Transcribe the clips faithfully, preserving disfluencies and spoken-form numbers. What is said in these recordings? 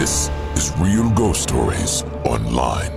This is Real Ghost Stories Online.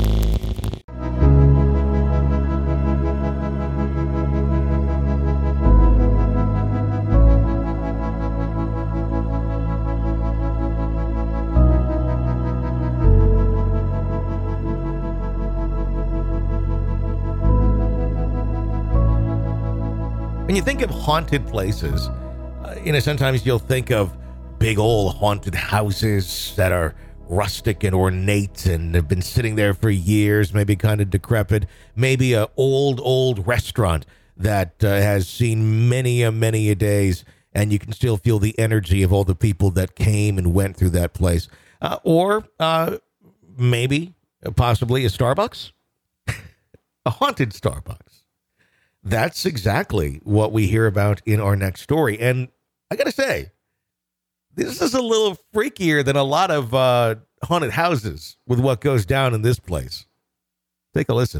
When you think of haunted places, uh, you know, sometimes you'll think of big old haunted houses that are rustic and ornate and have been sitting there for years, maybe kind of decrepit. Maybe a old, old restaurant that uh, has seen many a, many a days, and you can still feel the energy of all the people that came and went through that place. Uh, or uh, maybe, uh, possibly a Starbucks, a haunted Starbucks. That's exactly what we hear about in our next story. And I got to say, this is a little freakier than a lot of uh, haunted houses with what goes down in this place. Take a listen.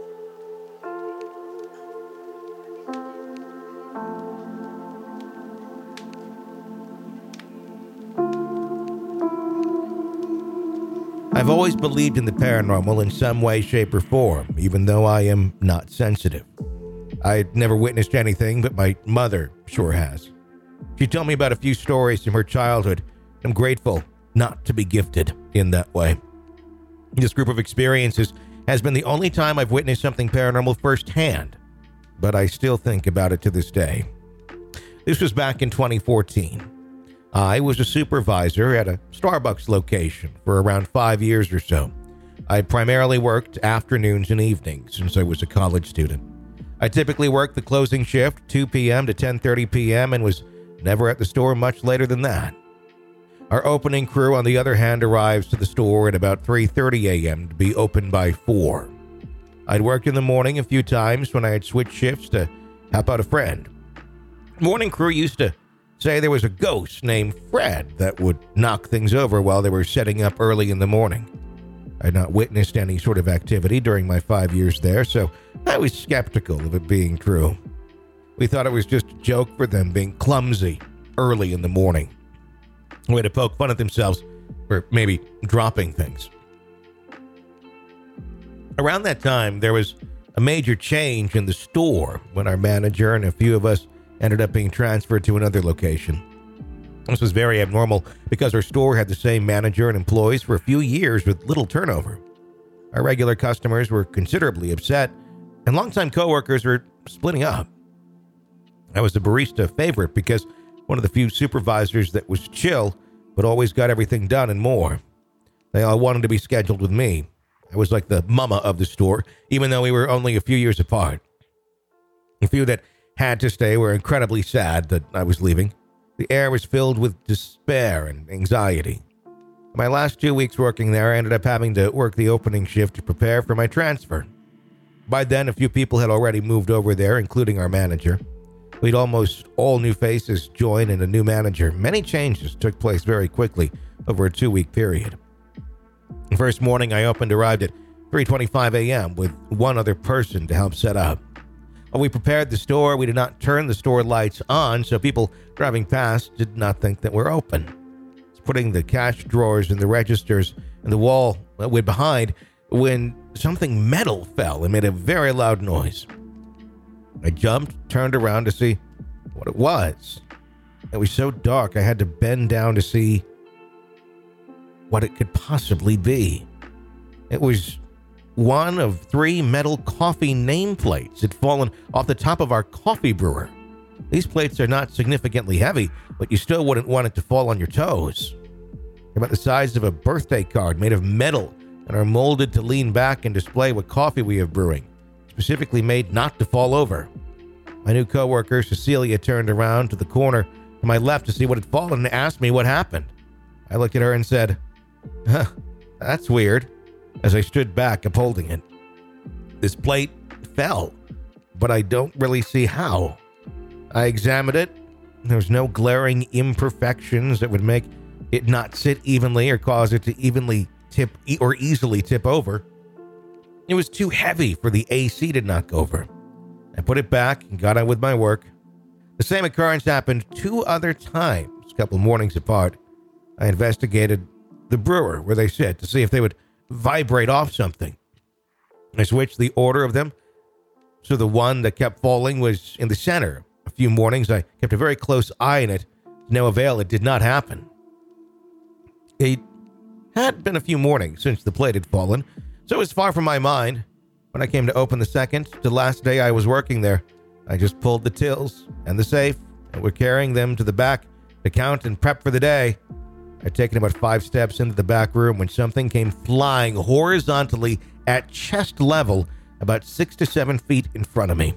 I've always believed in the paranormal in some way, shape, or form, even though I am not sensitive. I'd never witnessed anything, but my mother sure has. She told me about a few stories from her childhood. I'm grateful not to be gifted in that way. This group of experiences has been the only time I've witnessed something paranormal firsthand, but I still think about it to this day. This was back in twenty fourteen. I was a supervisor at a Starbucks location for around five years or so. I primarily worked afternoons and evenings since I was a college student. I typically worked the closing shift, two p.m. to ten thirty p.m., and was never at the store much later than that. Our opening crew, on the other hand, arrives to the store at about three thirty a.m. to be open by four. I'd worked in the morning a few times when I had switched shifts to help out a friend. Morning crew used to say there was a ghost named Fred that would knock things over while they were setting up early in the morning. I'd not witnessed any sort of activity during my five years there, so I was skeptical of it being true. We thought it was just a joke for them being clumsy early in the morning. A way to poke fun at themselves for maybe dropping things. Around that time, there was a major change in the store when our manager and a few of us ended up being transferred to another location. This was very abnormal because our store had the same manager and employees for a few years with little turnover. Our regular customers were considerably upset, and longtime coworkers were splitting up. I was the barista favorite because one of the few supervisors that was chill, but always got everything done and more. They all wanted to be scheduled with me. I was like the mama of the store, even though we were only a few years apart. The few that had to stay were incredibly sad that I was leaving. The air was filled with despair and anxiety. My last two weeks working there, I ended up having to work the opening shift to prepare for my transfer. By then, a few people had already moved over there, including our manager. We'd almost all new faces join and a new manager. Many changes took place very quickly over a two-week period. The first morning I opened arrived at three twenty-five a.m. with one other person to help set up. While we prepared the store, we did not turn the store lights on, so people driving past did not think that we're open. Putting the cash drawers and the registers and the wall we're behind when something metal fell and made a very loud noise. I jumped, turned around to see what it was. It was so dark I had to bend down to see what it could possibly be. It was one of three metal coffee nameplates had fallen off the top of our coffee brewer. These plates are not significantly heavy, but you still wouldn't want it to fall on your toes. They're about the size of a birthday card made of metal and are molded to lean back and display what coffee we have brewing, specifically made not to fall over. My new coworker, Cecilia, turned around to the corner to my left to see what had fallen and asked me what happened. I looked at her and said, "Huh, that's weird," as I stood back upholding it. This plate fell, but I don't really see how. I examined it. There was no glaring imperfections that would make it not sit evenly or cause it to evenly tip e- or easily tip over. It was too heavy for the A C to knock over. I put it back and got on with my work. The same occurrence happened two other times, a couple mornings apart. I investigated the brewer where they sit to see if they would vibrate off something. I switched the order of them, so the one that kept falling was in the center. A few mornings, I kept a very close eye on it. To no avail, it did not happen. It had been a few mornings since the plate had fallen, so it was far from my mind. When I came to open the second to last day I was working there, I just pulled the tills and the safe and were carrying them to the back to count and prep for the day. I'd taken about five steps into the back room when something came flying horizontally at chest level about six to seven feet in front of me.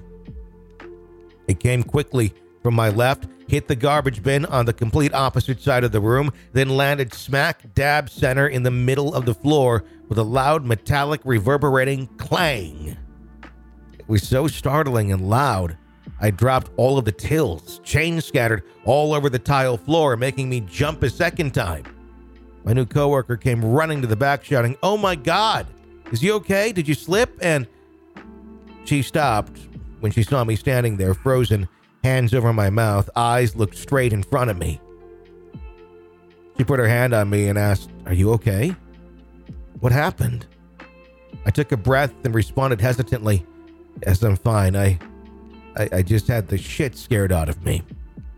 It came quickly from my left, hit the garbage bin on the complete opposite side of the room, then landed smack dab center in the middle of the floor with a loud metallic reverberating clang. It was so startling and loud, I dropped all of the tills, chains scattered all over the tile floor, making me jump a second time. My new coworker came running to the back shouting, "Oh my God, is he okay? Did you slip?" And she stopped when she saw me standing there, frozen, hands over my mouth, eyes looked straight in front of me. She put her hand on me and asked, "Are you okay? What happened?" I took a breath and responded hesitantly, "Yes, I'm fine. I, I, I just had the shit scared out of me."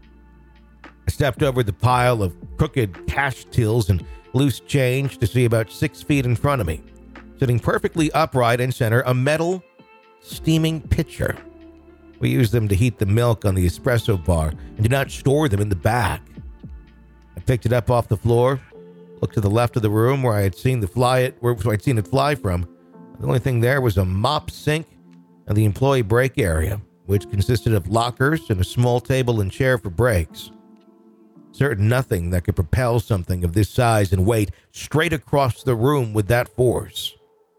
I stepped over the pile of crooked cash tills and loose change to see about six feet in front of me, sitting perfectly upright in center, a metal steaming pitcher. We use them to heat the milk on the espresso bar and do not store them in the back. I picked it up off the floor, looked to the left of the room where I had seen the fly it where I'd seen it fly from. The only thing there was a mop sink and the employee break area, which consisted of lockers and a small table and chair for breaks. Certain nothing that could propel something of this size and weight straight across the room with that force.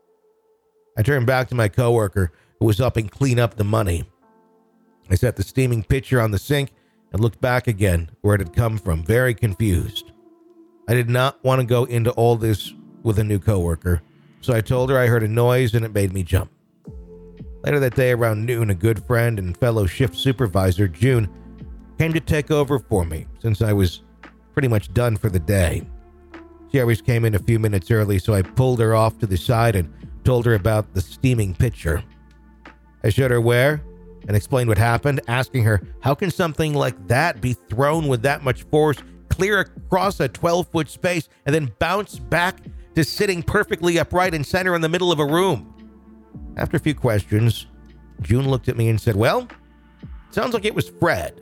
I turned back to my coworker, who was helping clean up the money. I set the steaming pitcher on the sink and looked back again where it had come from, very confused. I did not want to go into all this with a new coworker, so I told her I heard a noise and it made me jump. Later that day around noon, a good friend and fellow shift supervisor, June, came to take over for me since I was pretty much done for the day. She always came in a few minutes early, so I pulled her off to the side and told her about the steaming pitcher. I showed her where and explained what happened, asking her, how can something like that be thrown with that much force clear across a twelve-foot space and then bounce back to sitting perfectly upright in center in the middle of a room? After a few questions, June looked at me and said, "Well, sounds like it was Fred."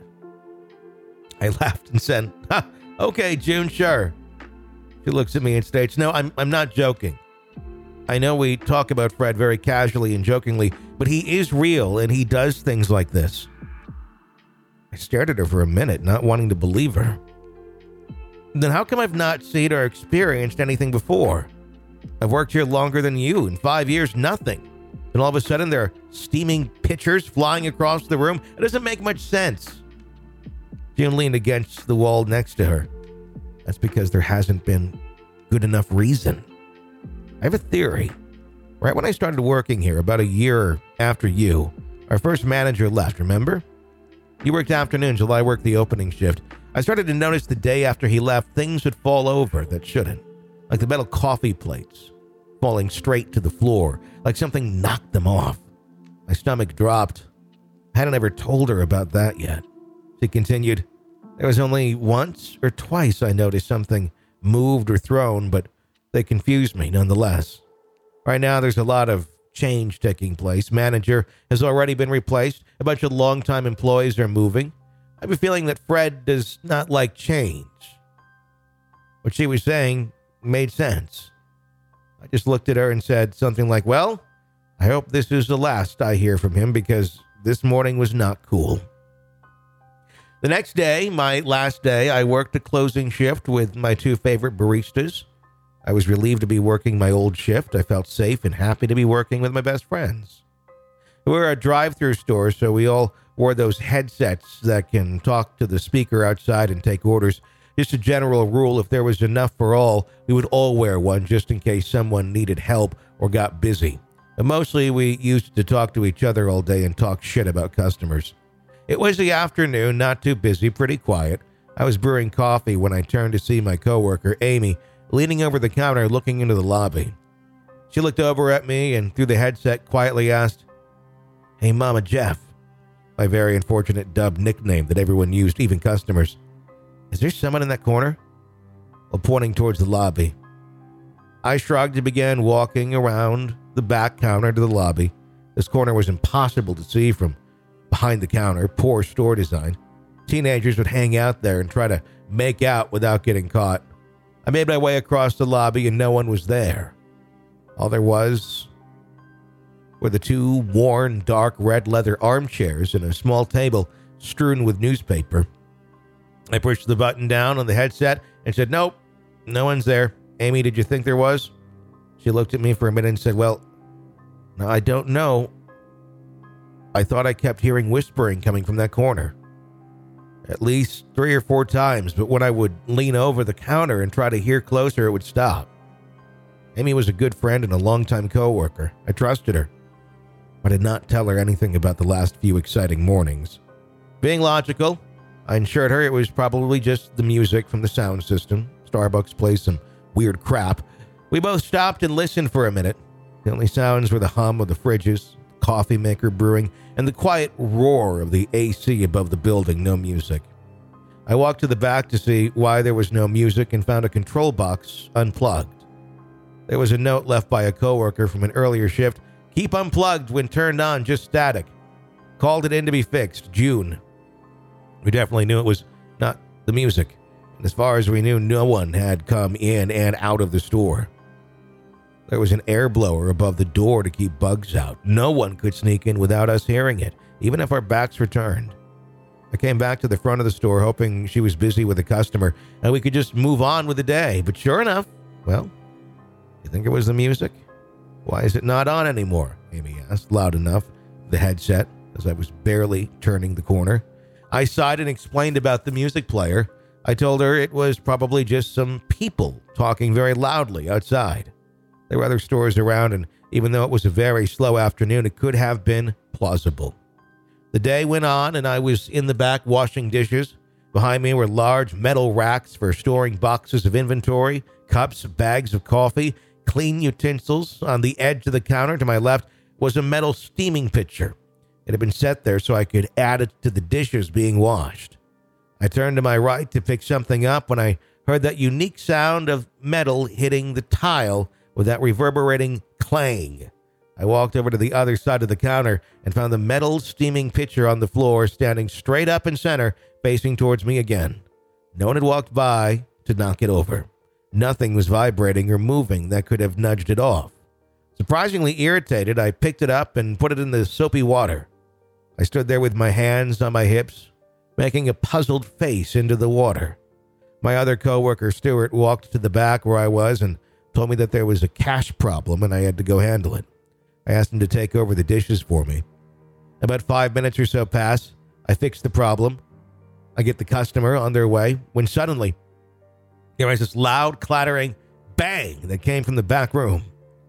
I laughed and said, "Ha, okay, June, sure." She looks at me and states, "No, I'm I'm not joking. I know we talk about Fred very casually and jokingly, but he is real and he does things like this." I stared at her for a minute, not wanting to believe her. "Then how come I've not seen or experienced anything before? I've worked here longer than you. In five years, nothing. And all of a sudden, there are steaming pitchers flying across the room. It doesn't make much sense." June leaned against the wall next to her. "That's because there hasn't been good enough reason. I have a theory. Right when I started working here, about a year after you, our first manager left, remember? You worked afternoons while I worked the opening shift. I started to notice the day after he left, things would fall over that shouldn't, like the metal coffee plates falling straight to the floor, like something knocked them off. My stomach dropped. I hadn't ever told her about that yet." She continued, "There was only once or twice I noticed something moved or thrown, but they confused me nonetheless. Right now, there's a lot of change taking place. Manager has already been replaced. A bunch of longtime employees are moving. I have a feeling that Fred does not like change." What she was saying made sense. I just looked at her and said something like, "Well, I hope this is the last I hear from him because this morning was not cool." The next day, my last day, I worked a closing shift with my two favorite baristas. I was relieved to be working my old shift. I felt safe and happy to be working with my best friends. We're a drive-through store, so we all wore those headsets that can talk to the speaker outside and take orders. Just a general rule, if there was enough for all, we would all wear one just in case someone needed help or got busy. But mostly we used to talk to each other all day and talk shit about customers. It was the afternoon, not too busy, pretty quiet. I was brewing coffee when I turned to see my coworker, Amy, leaning over the counter looking into the lobby. She looked over at me and through the headset quietly asked, "Hey, Mama Jeff," my very unfortunate dubbed nickname that everyone used, even customers. "Is there someone in that corner?" While pointing towards the lobby. I shrugged and began walking around the back counter to the lobby. This corner was impossible to see from behind the counter. Poor store design. Teenagers would hang out there and try to make out without getting caught. I made my way across the lobby and no one was there. All there was were the two worn dark red leather armchairs and a small table strewn with newspaper. I pushed the button down on the headset and said, "Nope, no one's there. Amy, did you think there was?" She looked at me for a minute and said, "Well, no, I don't know. I thought I kept hearing whispering coming from that corner. At least three or four times, but when I would lean over the counter and try to hear closer, it would stop." Amy was a good friend and a longtime co-worker. I trusted her. I did not tell her anything about the last few exciting mornings. Being logical, I assured her it was probably just the music from the sound system. Starbucks plays some weird crap. We both stopped and listened for a minute. The only sounds were the hum of the fridges, coffee maker brewing, and the quiet roar of the A C above the building. No music. I walked to the back to see why there was no music and found a control box unplugged. There was a note left by a coworker from an earlier shift. "Keep unplugged when turned on, just static. Called it in to be fixed. June." We definitely knew it was not the music. And as far as we knew, no one had come in and out of the store. There was an air blower above the door to keep bugs out. No one could sneak in without us hearing it, even if our backs were turned. I came back to the front of the store hoping she was busy with a customer and we could just move on with the day. But sure enough, well, you think it was the music? "Why is it not on anymore?" Amy asked, loud enough, the headset, as I was barely turning the corner. I sighed and explained about the music player. I told her it was probably just some people talking very loudly outside. There were other stores around, and even though it was a very slow afternoon, it could have been plausible. The day went on, and I was in the back washing dishes. Behind me were large metal racks for storing boxes of inventory, cups, bags of coffee, clean utensils. On the edge of the counter to my left was a metal steaming pitcher. It had been set there so I could add it to the dishes being washed. I turned to my right to pick something up when I heard that unique sound of metal hitting the tile with that reverberating clang. I walked over to the other side of the counter and found the metal steaming pitcher on the floor, standing straight up in center, facing towards me again. No one had walked by to knock it over. Nothing was vibrating or moving that could have nudged it off. Surprisingly irritated, I picked it up and put it in the soapy water. I stood there with my hands on my hips, making a puzzled face into the water. My other coworker, Stuart, walked to the back where I was and told me that there was a cash problem and I had to go handle it. I asked him to take over the dishes for me. About five minutes or so pass. I fix the problem. I get the customer on their way when suddenly there was this loud clattering bang that came from the back room.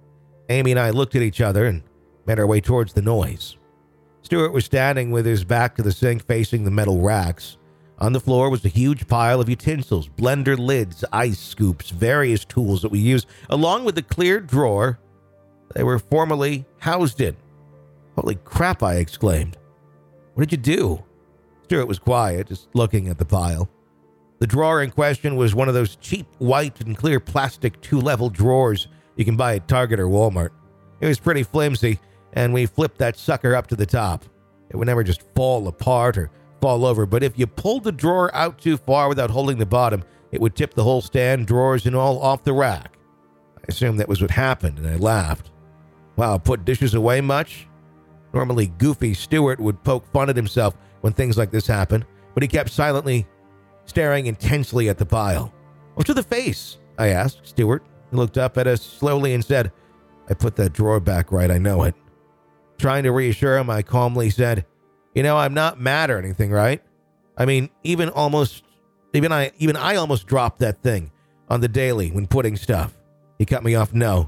Amy and I looked at each other and made our way towards the noise. Stuart was standing with his back to the sink facing the metal racks. On the floor was a huge pile of utensils, blender lids, ice scoops, various tools that we use, along with the clear drawer they were formerly housed in. "Holy crap," I exclaimed. "What did you do?" Stuart was quiet, just looking at the pile. The drawer in question was one of those cheap white and clear plastic two-level drawers you can buy at Target or Walmart. It was pretty flimsy, and we flipped that sucker up to the top. It would never just fall apart or fall over, but if you pulled the drawer out too far without holding the bottom, it would tip the whole stand, drawers, and all off the rack. I assumed that was what happened, and I laughed. "Wow, put dishes away much?" Normally, goofy Stuart would poke fun at himself when things like this happened, but he kept silently staring intensely at the pile. "What's to the face?" I asked Stuart. He looked up at us slowly and said, "I put that drawer back right, I know it." Trying to reassure him, I calmly said, "You know, I'm not mad or anything, right? I mean, even almost, even I, even I almost dropped that thing on the daily when putting stuff." He cut me off. "No."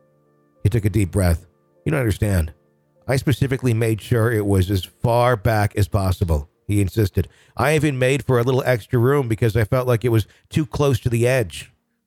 He took a deep breath. "You don't understand. I specifically made sure it was as far back as possible," he insisted. "I even made for a little extra room because I felt like it was too close to the edge."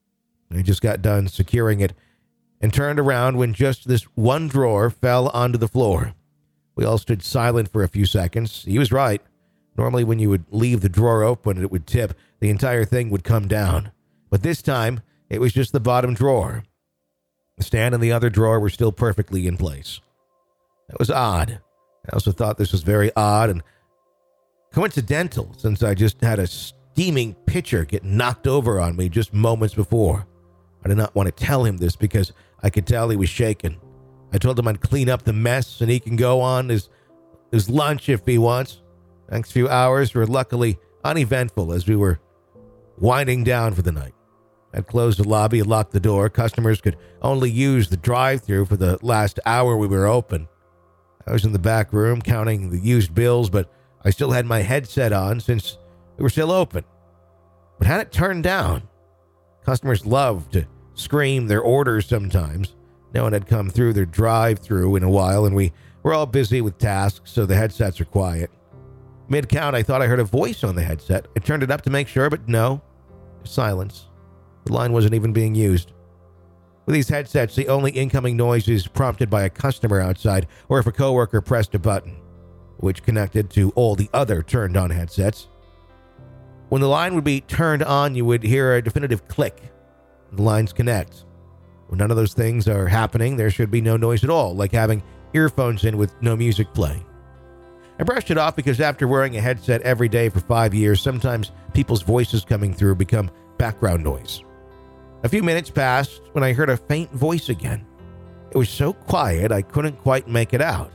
I just got done securing it and turned around when just this one drawer fell onto the floor. We all stood silent for a few seconds. He was right. Normally when you would leave the drawer open and it would tip, the entire thing would come down. But this time, it was just the bottom drawer. The stand and the other drawer were still perfectly in place. That was odd. I also thought this was very odd and coincidental, since I just had a steaming pitcher get knocked over on me just moments before. I did not want to tell him this because I could tell he was shaken. I told him I'd clean up the mess and he can go on his, his lunch if he wants. The next few hours were luckily uneventful as we were winding down for the night. I'd closed the lobby and locked the door. Customers could only use the drive-thru for the last hour we were open. I was in the back room counting the used bills, but I still had my headset on since we were still open. But had it turned down. Customers love to scream their orders sometimes. No one had come through their drive-thru in a while, and we were all busy with tasks, so the headsets are quiet. Mid-count, I thought I heard a voice on the headset. I turned it up to make sure, but no. Silence. The line wasn't even being used. With these headsets, the only incoming noise is prompted by a customer outside or if a coworker pressed a button, which connected to all the other turned-on headsets. When the line would be turned on, you would hear a definitive click. The lines connect. When none of those things are happening, there should be no noise at all, like having earphones in with no music playing. I brushed it off because after wearing a headset every day for five years, sometimes people's voices coming through become background noise. A few minutes passed when I heard a faint voice again. It was so quiet I couldn't quite make it out.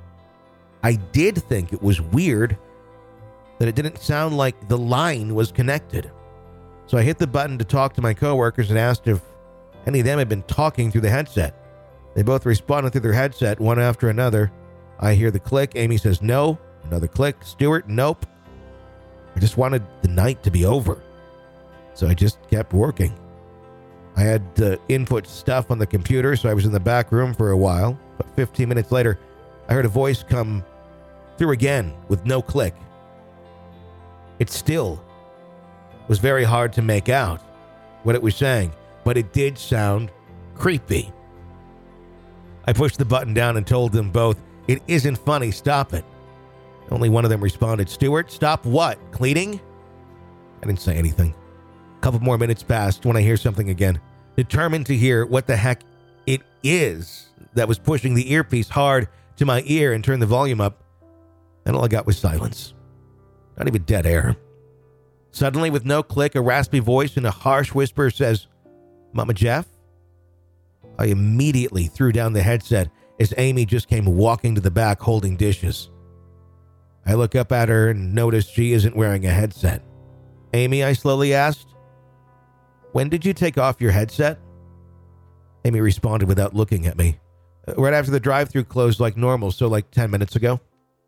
I did think it was weird that it didn't sound like the line was connected. So I hit the button to talk to my coworkers and asked if any of them had been talking through the headset. They both responded through their headset, one after another. I hear the click. Amy says no. Another click. Stuart, nope. I just wanted the night to be over. So I just kept working. I had to input stuff on the computer, so I was in the back room for a while. But fifteen minutes later, I heard a voice come through again with no click. It still was very hard to make out what it was saying, but it did sound creepy. I pushed the button down and told them both, "It isn't funny, stop it." Only one of them responded, "Stuart, stop what? Cleaning?" I didn't say anything. A couple more minutes passed when I hear something again, determined to hear what the heck it is that was pushing the earpiece hard to my ear and turned the volume up, and all I got was silence. Not even dead air. Suddenly, with no click, a raspy voice and a harsh whisper says, "Mama Jeff?" I immediately threw down the headset as Amy just came walking to the back holding dishes. I look up at her and notice she isn't wearing a headset. "Amy," I slowly asked, "when did you take off your headset?" Amy responded without looking at me. "Right after the drive-thru closed like normal, so like ten minutes ago."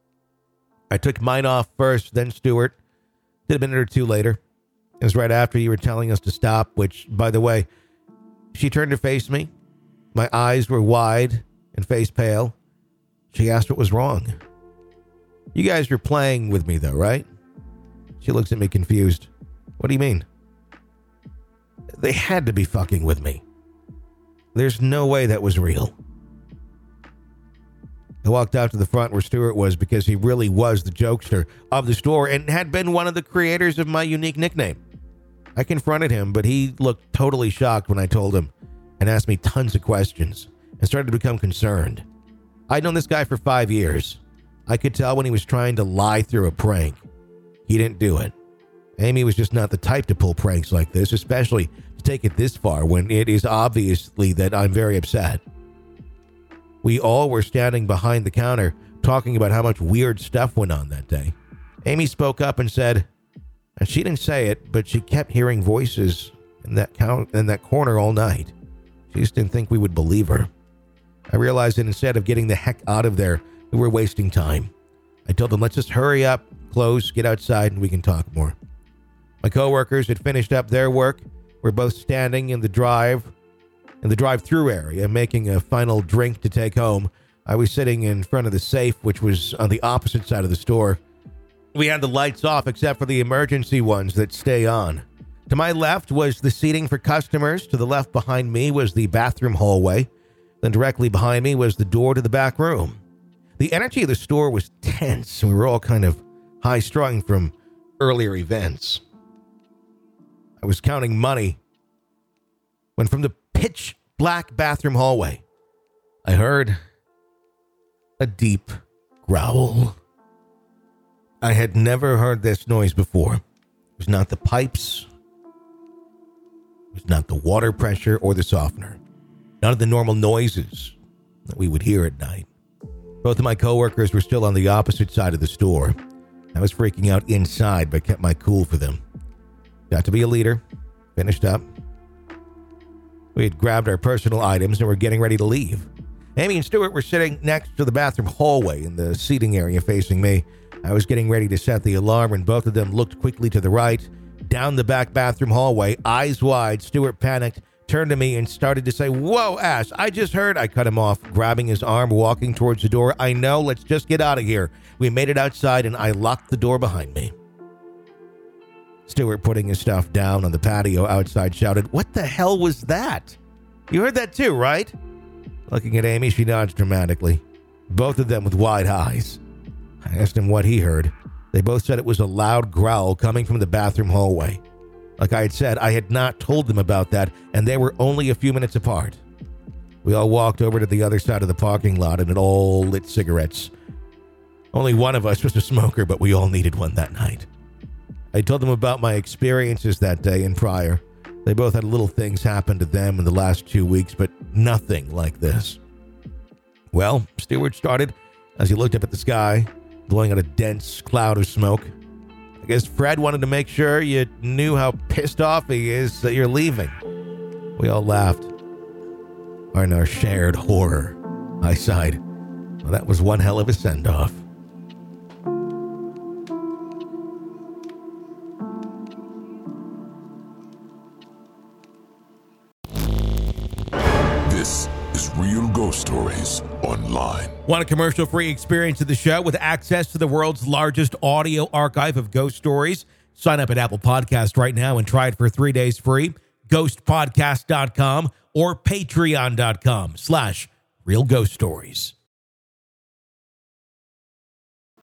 I took mine off first, then Stuart. Did a minute or two later. It was right after you were telling us to stop, which, by the way, she turned to face me. My eyes were wide and face pale. She asked what was wrong. "You guys were playing with me though, right?" She looks at me confused. "What do you mean?" "They had to be fucking with me. There's no way that was real." I walked out to the front where Stuart was because he really was the jokester of the store and had been one of the creators of my unique nickname. I confronted him, but he looked totally shocked when I told him and asked me tons of questions and started to become concerned. I'd known this guy for five years. I could tell when he was trying to lie through a prank. He didn't do it. Amy was just not the type to pull pranks like this, especially to take it this far when it is obviously that I'm very upset. We all were standing behind the counter talking about how much weird stuff went on that day. Amy spoke up and said, and she didn't say it, but she kept hearing voices in that count in that corner all night. She just didn't think we would believe her. I realized that instead of getting the heck out of there, we were wasting time. I told them, let's just hurry up, close, get outside, and we can talk more. My coworkers had finished up their work. We're both standing in the drive, in the drive-through area, making a final drink to take home. I was sitting in front of the safe, which was on the opposite side of the store. We had the lights off except for the emergency ones that stay on. To my left was the seating for customers. To the left behind me was the bathroom hallway. Then directly behind me was the door to the back room. The energy of the store was tense, and we were all kind of high-strung from earlier events. I was counting money when from the pitch-black bathroom hallway, I heard a deep growl. I had never heard this noise before. It was not the pipes. It was not the water pressure or the softener. None of the normal noises that we would hear at night. Both of my coworkers were still on the opposite side of the store. I was freaking out inside, but kept my cool for them. Got to be a leader. Finished up. We had grabbed our personal items and were getting ready to leave. Amy and Stuart were sitting next to the bathroom hallway in the seating area facing me. I was getting ready to set the alarm when both of them looked quickly to the right, down the back bathroom hallway, eyes wide. Stuart panicked, turned to me and started to say, "Whoa, Ash, I just heard." I cut him off, grabbing his arm, walking towards the door. "I know, let's just get out of here." We made it outside and I locked the door behind me. Stuart, putting his stuff down on the patio outside, shouted, "What the hell was that? You heard that too, right?" Looking at Amy, she nods dramatically, both of them with wide eyes. I asked him what he heard. They both said it was a loud growl coming from the bathroom hallway. Like I had said, I had not told them about that, and they were only a few minutes apart. We all walked over to the other side of the parking lot and it all lit cigarettes. Only one of us was a smoker, but we all needed one that night. I told them about my experiences that day and prior. They both had little things happen to them in the last two weeks, but nothing like this. Well, Stuart started as he looked up at the sky, blowing out a dense cloud of smoke. I guess Fred wanted to make sure you knew how pissed off he is that you're leaving. We all laughed. In our shared horror, I sighed. Well, that was one hell of a send-off. This is Real Ghost Stories Online. Want a commercial-free experience of the show with access to the world's largest audio archive of ghost stories? Sign up at Apple Podcast right now and try it for three days free. ghost podcast dot com or patreon dot com slash real ghost stories.